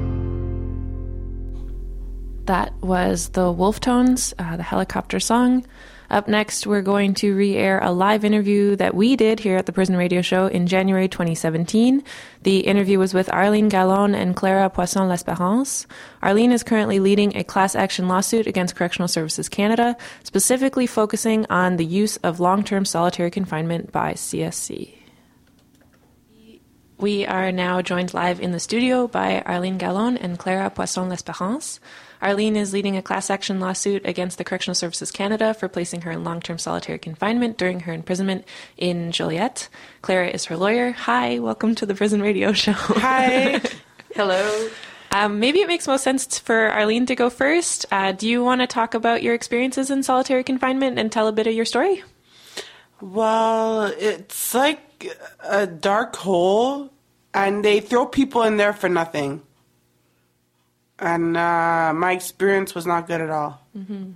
That was the Wolf Tones, the helicopter song. Up next, we're going to re-air a live interview that we did here at the Prison Radio Show in January 2017. The interview was with Arlene Gallon and Clara Poisson-L'Espérance. Arlene is currently leading a class action lawsuit against Correctional Services Canada, specifically focusing on the use of long-term solitary confinement by CSC. We are now joined live in the studio by Arlene Gallon and Clara Poisson-L'Espérance. Arlene is leading a class action lawsuit against the Correctional Services Canada for placing her in long-term solitary confinement during her imprisonment in Joliette. Clara is her lawyer. Hi, welcome to the Prison Radio Show. Hi. Hello. Maybe it makes most sense for Arlene to go first. Do you want to talk about your experiences in solitary confinement and tell a bit of your story? Well, it's like a dark hole, and they throw people in there for nothing. And my experience was not good at all. Mm-hmm.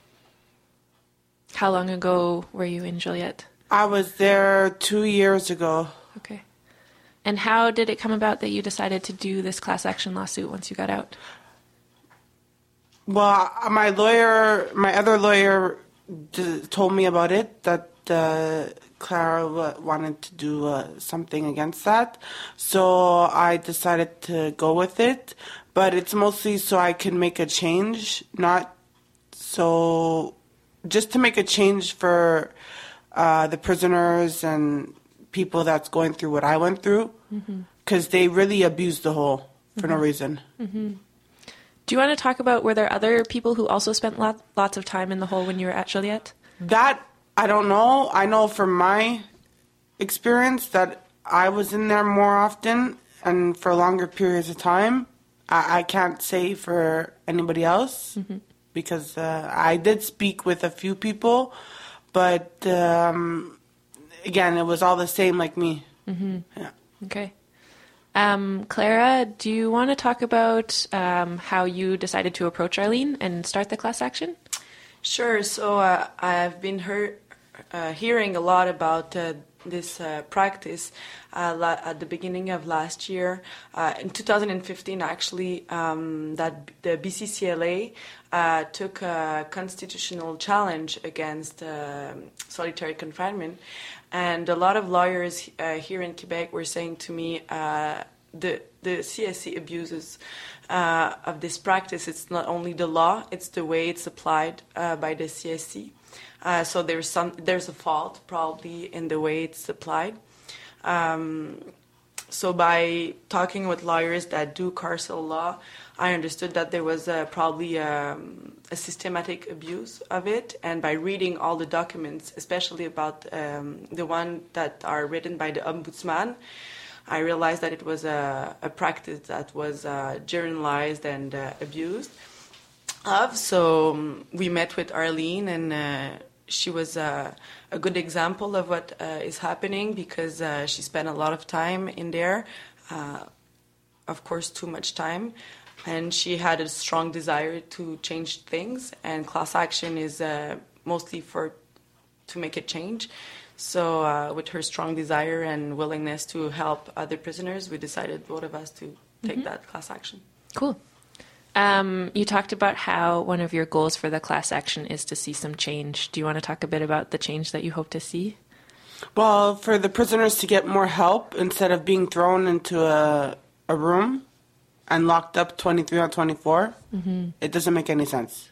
How long ago were you in Joliette? I was there 2 years ago. Okay. And how did it come about that you decided to do this class action lawsuit once you got out? Well, my other lawyer told me about it, that Clara wanted to do something against that. So I decided to go with it. But it's mostly so I can make a change, not so just to make a change for the prisoners and people that's going through what I went through, because they really abused the hole for no reason. Mm-hmm. Do you want to talk about, were there other people who also spent lots of time in the hole when you were at Joliette? That, I don't know. I know from my experience that I was in there more often and for longer periods of time. I can't say for anybody else because I did speak with a few people, but again, it was all the same like me. Mm-hmm. Yeah. Okay. Clara, do you want to talk about how you decided to approach Arlene and start the class action? Sure. So I've been hearing a lot about this practice at the beginning of last year, in 2015 actually, that the BCCLA took a constitutional challenge against solitary confinement, and a lot of lawyers here in Quebec were saying to me the CSC abuses of this practice. It's not only the law, it's the way it's applied by the CSC. So there's a fault probably in the way it's applied. So by talking with lawyers that do carceral law, I understood that there was probably a systematic abuse of it. And by reading all the documents, especially about the one that are written by the Ombudsman, I realized that it was a practice that was generalized and abused of. So we met with Arlene, and she was a good example of what is happening, because she spent a lot of time in there, of course too much time, and she had a strong desire to change things, and class action is mostly to make a change. So with her strong desire and willingness to help other prisoners, we decided, both of us, to take that class action. Cool. You talked about how one of your goals for the class action is to see some change. Do you want to talk a bit about the change that you hope to see? Well, for the prisoners to get more help instead of being thrown into a room and locked up 23 on 24, it doesn't make any sense.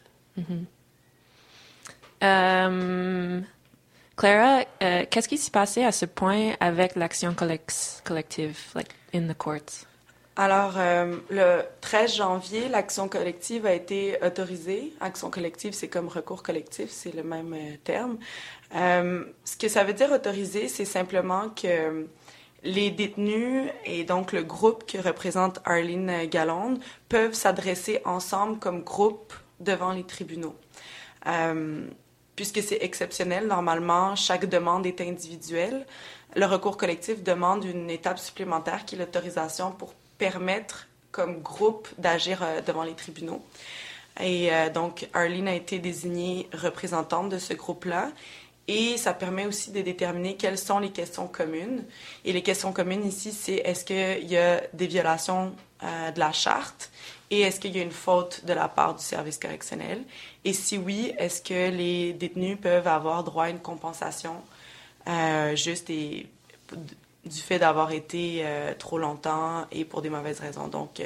Clara, qu'est-ce qui s'est passé à ce point avec l'action collective, like in the courts? Alors, le 13 janvier, l'action collective a été autorisée. Action collective, c'est comme recours collectif, c'est le même terme. Ce que ça veut dire autorisé, c'est simplement que les détenus et donc le groupe que représente Arlene Gallon peuvent s'adresser ensemble comme groupe devant les tribunaux. Puisque c'est exceptionnel, normalement, chaque demande est individuelle. le recours collectif demande une étape supplémentaire qui est l'autorisation pour permettre comme groupe d'agir devant les tribunaux. Et donc, Arlene a été désignée représentante de ce groupe-là. Et ça permet aussi de déterminer quelles sont les questions communes. Et les questions communes ici, c'est est-ce qu'il y a des violations de la charte et est-ce qu'il y a une faute de la part du service correctionnel? Et si oui, est-ce que les détenus peuvent avoir droit à une compensation juste du fait d'avoir été trop longtemps et pour des mauvaises raisons, donc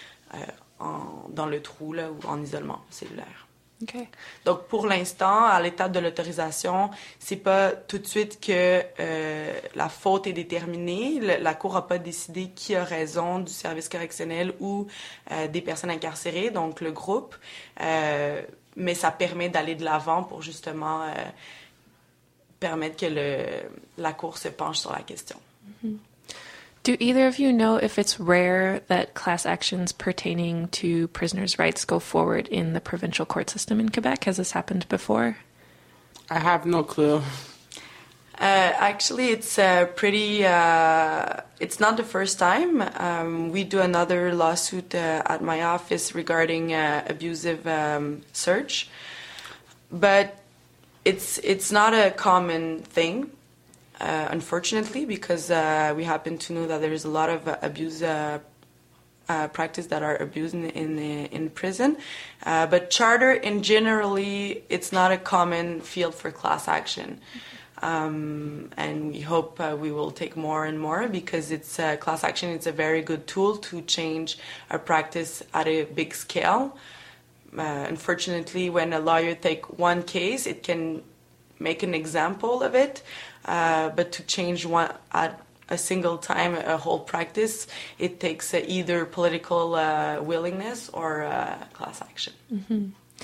dans le trou là, ou en isolement cellulaire. Okay. Donc, pour l'instant, à l'étape de l'autorisation, c'est pas tout de suite que la faute est déterminée. La Cour n'a pas décidé qui a raison du service correctionnel ou des personnes incarcérées, donc le groupe. Mais ça permet d'aller de l'avant pour justement permettre que la Cour se penche sur la question. Mm-hmm. Do either of you know if it's rare that class actions pertaining to prisoners' rights go forward in the provincial court system in Quebec? Has this happened before? I have no clue. Actually, it's pretty. It's not the first time. We do another lawsuit at my office regarding abusive search, but it's not a common thing. Unfortunately, because we happen to know that there is a lot of abuse practice that are abused in prison. But charter, in generally, it's not a common field for class action. And we hope we will take more and more because it's class action. It's a very good tool to change a practice at a big scale. Unfortunately, when a lawyer takes one case, it can make an example of it. But to change one at a single time, a whole practice, it takes either political willingness or class action. Mm-hmm.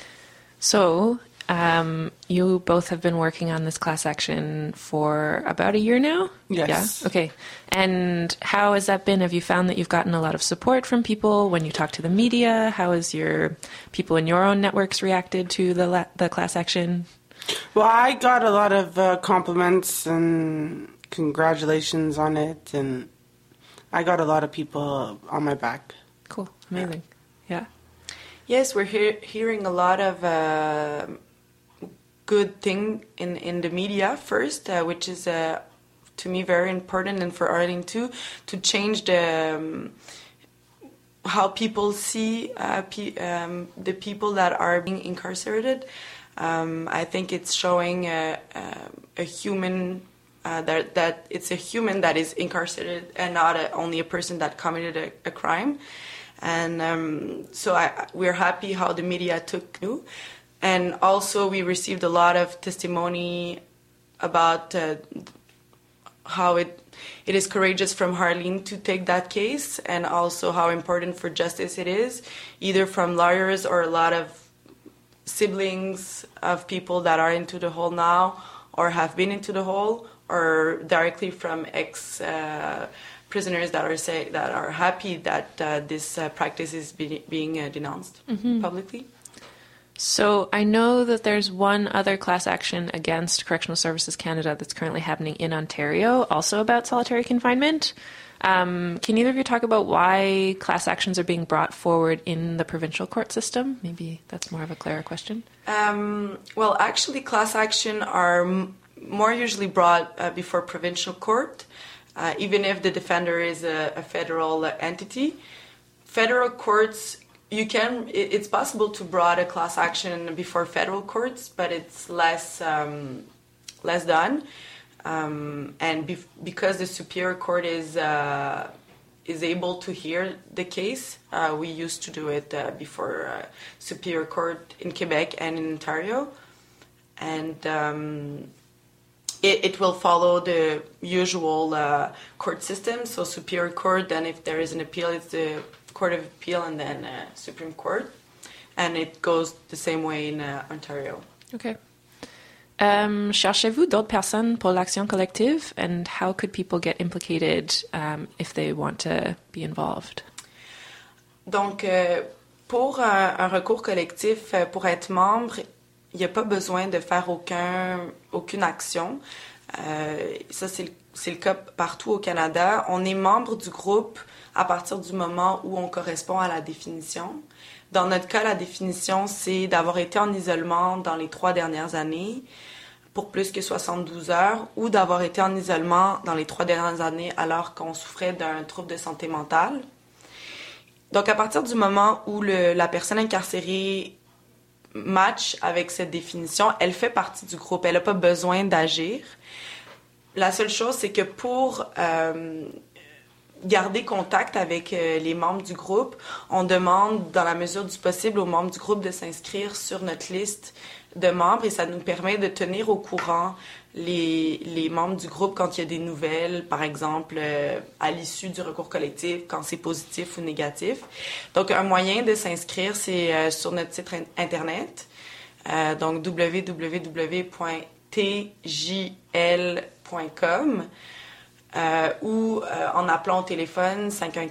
So, you both have been working on this class action for about a year now? Yes. Yeah? Okay. And how has that been? Have you found that you've gotten a lot of support from people when you talk to the media? How has your people in your own networks reacted to the class action? Well, I got a lot of compliments and congratulations on it, and I got a lot of people on my back. Cool. Amazing. Yeah. Yes, we're hearing a lot of good thing in the media first, which is to me very important, and for Arlene too, to change the how people see the people that are being incarcerated. I think it's showing a human that it's a human that is incarcerated and not only a person that committed a crime. And so we're happy how the media took it. And also we received a lot of testimony about how it is courageous from Arlene to take that case, and also how important for justice it is, either from lawyers or a lot of siblings of people that are into the hole now or have been into the hole, or directly from prisoners that are happy that this practice is being denounced publicly. So I know that there's one other class action against Correctional Services Canada that's currently happening in Ontario, also about solitary confinement. Can either of you talk about why class actions are being brought forward in the provincial court system? Maybe that's more of a Clara question. Well, actually, class action are more usually brought before provincial court, even if the defender is a federal entity. Federal courts, it's possible to bring a class action before federal courts, but it's less done. And because the Superior Court is able to hear the case, we used to do it before Superior Court in Quebec and in Ontario. And it will follow the usual court system. So Superior Court, then if there is an appeal, it's the Court of Appeal and then Supreme Court. And it goes the same way in Ontario. Okay. Cherchez-vous d'autres personnes pour l'action collective, and how could people get implicated if they want to be involved? Donc, pour un recours collectif, pour être membre, il n'y a pas besoin de faire aucune action. Ça, c'est le cas partout au Canada. On est membre du groupe à partir du moment où on correspond à la définition. Dans notre cas, la définition, c'est d'avoir été en isolement dans les 3 dernières années pour plus que 72 heures ou d'avoir été en isolement dans les 3 dernières années alors qu'on souffrait d'un trouble de santé mentale. Donc, à partir du moment où la personne incarcérée match avec cette définition, elle fait partie du groupe. Elle n'a pas besoin d'agir. La seule chose, c'est que pour garder contact avec les membres du groupe, on demande, dans la mesure du possible, aux membres du groupe de s'inscrire sur notre liste de membres et ça nous permet de tenir au courant les membres du groupe quand il y a des nouvelles, par exemple, à l'issue du recours collectif, quand c'est positif ou négatif. Donc, un moyen de s'inscrire, c'est sur notre site Internet, donc www.tjl.com ou en appelant au téléphone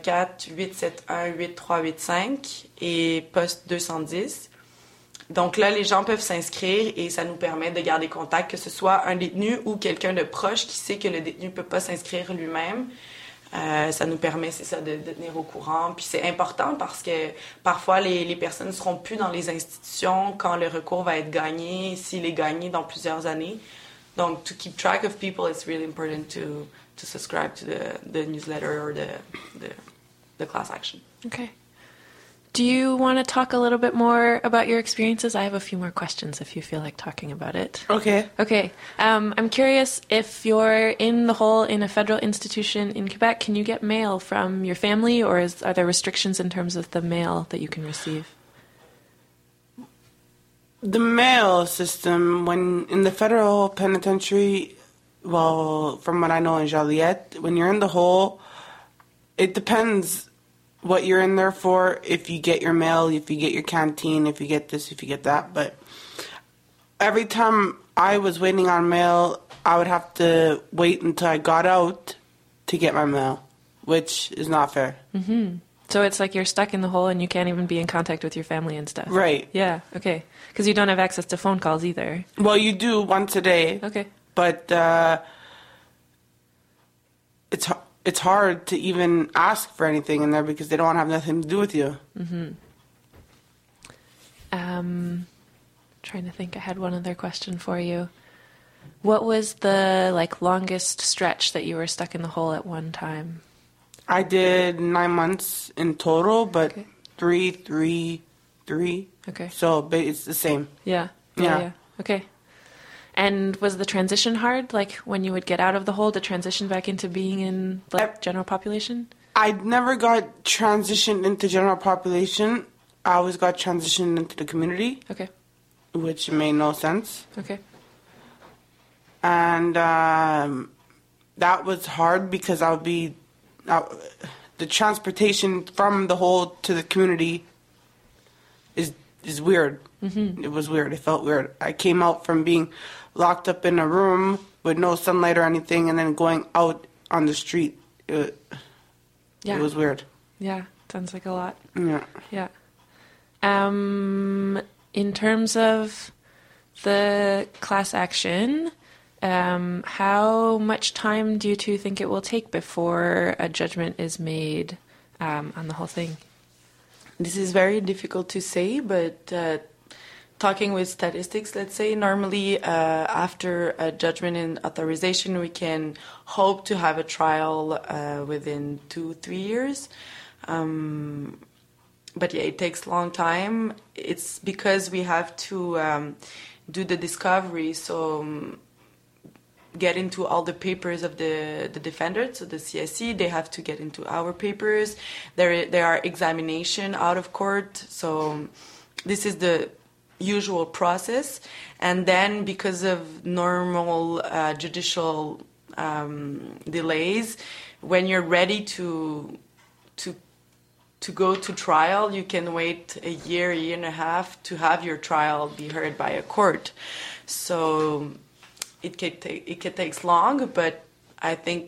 514-871-8385 et poste 210. Donc là, les gens peuvent s'inscrire et ça nous permet de garder contact, que ce soit un détenu ou quelqu'un de proche qui sait que le détenu ne peut pas s'inscrire lui-même. Ça nous permet, c'est ça, de tenir au courant. Puis c'est important parce que parfois, les personnes ne seront plus dans les institutions quand le recours va être gagné, s'il est gagné dans plusieurs années. Donc, to keep track of people, it's really important to subscribe to the newsletter or the class action. Okay. Do you want to talk a little bit more about your experiences? I have a few more questions if you feel like talking about it. Okay. Okay. I'm curious, if you're in the hole in a federal institution in Quebec, can you get mail from your family, or are there restrictions in terms of the mail that you can receive? The mail system, when in the federal penitentiary, well, from what I know in Joliette, when you're in the hole, it depends what you're in there for, if you get your mail, if you get your canteen, if you get this, if you get that. But every time I was waiting on mail, I would have to wait until I got out to get my mail, which is not fair. Mm-hmm. So it's like you're stuck in the hole and you can't even be in contact with your family and stuff. Right. Yeah, okay. Because you don't have access to phone calls either. Well, you do once a day. Okay. But it's hard to even ask for anything in there because they don't have nothing to do with you. Mm-hmm. Trying to think. I had one other question for you. What was the longest stretch that you were stuck in the hole at one time? I did 9 months in total, but okay. 3. Okay. So it's the same. Yeah. Okay. And was the transition hard? Like when you would get out of the hole to transition back into being in general population? I never got transitioned into general population. I always got transitioned into the community. Okay. Which made no sense. Okay. And that was hard because the transportation from the hole to the community is weird. Mm-hmm. It was weird. It felt weird. I came out from being locked up in a room with no sunlight or anything and then going out on the street. It was weird. Yeah, sounds like a lot. Yeah. Yeah. In terms of the class action, how much time do you two think it will take before a judgment is made on the whole thing? This is very difficult to say, but talking with statistics, let's say, normally after a judgment and authorization, we can hope to have a trial within 2-3 years. But yeah, it takes a long time. It's because we have to do the discovery, so get into all the papers of the defender, so the CSC, they have to get into our papers. There are examination out of court, so this is the usual process. And then because of normal judicial delays, when you're ready to go to trial, you can wait a year and a half to have your trial be heard by a court. So it can take long, but I think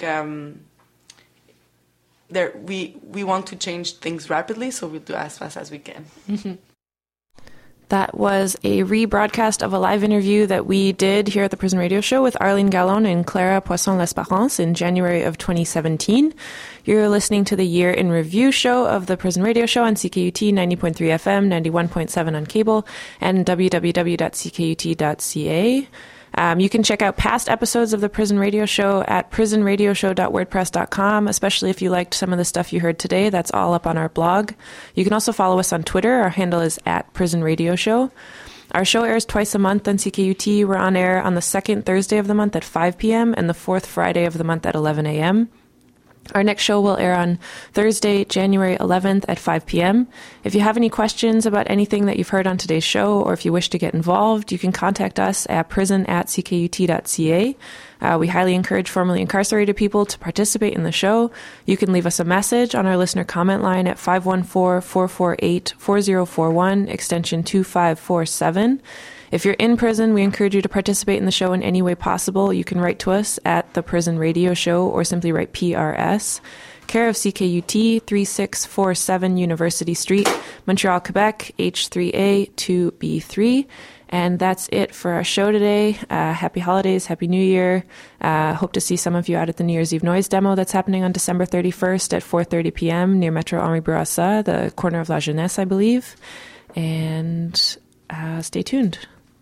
we want to change things rapidly, so we'll do as fast as we can. Mm-hmm. That was a rebroadcast of a live interview that we did here at the Prison Radio Show with Arlene Gallon and Clara Poisson-L'Esperance in January of 2017. You're listening to the Year in Review show of the Prison Radio Show on CKUT 90.3 FM, 91.7 on cable, and www.ckut.ca. You can check out past episodes of the Prison Radio Show at prisonradioshow.wordpress.com, especially if you liked some of the stuff you heard today. That's all up on our blog. You can also follow us on Twitter. Our handle is @PrisonRadioShow. Our show airs twice a month on CKUT. We're on air on the second Thursday of the month at 5 p.m. and the fourth Friday of the month at 11 a.m. Our next show will air on Thursday, January 11th at 5 p.m. If you have any questions about anything that you've heard on today's show, or if you wish to get involved, you can contact us at prison@ckut.ca. We highly encourage formerly incarcerated people to participate in the show. You can leave us a message on our listener comment line at 514-448-4041, extension 2547. If you're in prison, we encourage you to participate in the show in any way possible. You can write to us at The Prison Radio Show or simply write PRS, care of CKUT, 3647 University Street, Montreal, Quebec, H3A 2B3. And that's it for our show today. Happy holidays, Happy New Year. Hope to see some of you out at the New Year's Eve Noise demo that's happening on December 31st at 4:30 p.m. near Metro Henri Bourassa, the corner of La Jeunesse, I believe. And stay tuned.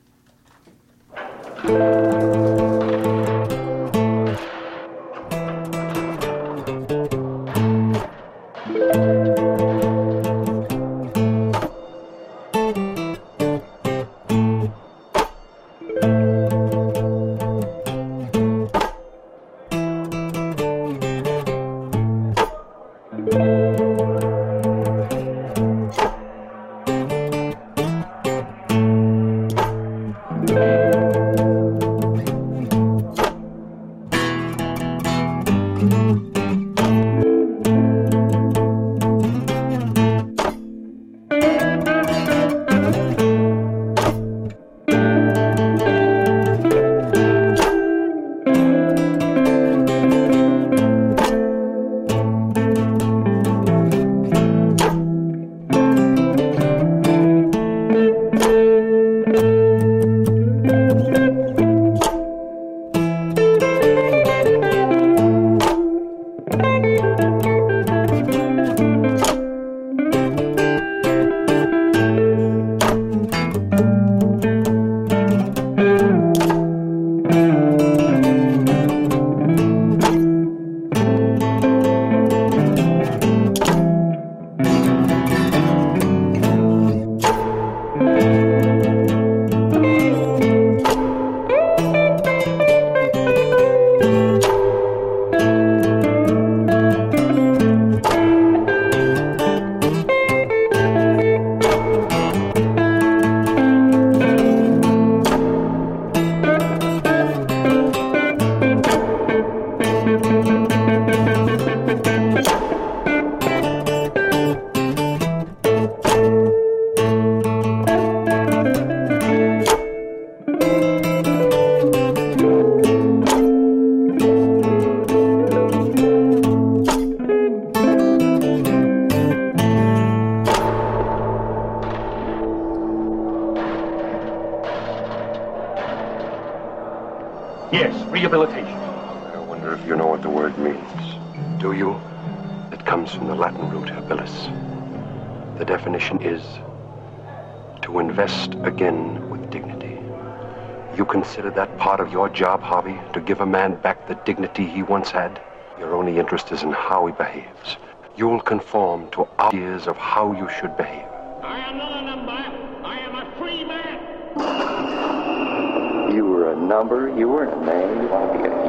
Yes, rehabilitation. I wonder if you know what the word means. Do you? It comes from the Latin root habilis. The definition is to invest again with dignity. You consider that part of your job, Harvey, to give a man back the dignity he once had? Your only interest is in how he behaves. You'll conform to ideas of how you should behave. I am not a number. I am a free man. You were a number. You weren't a man. You want to be a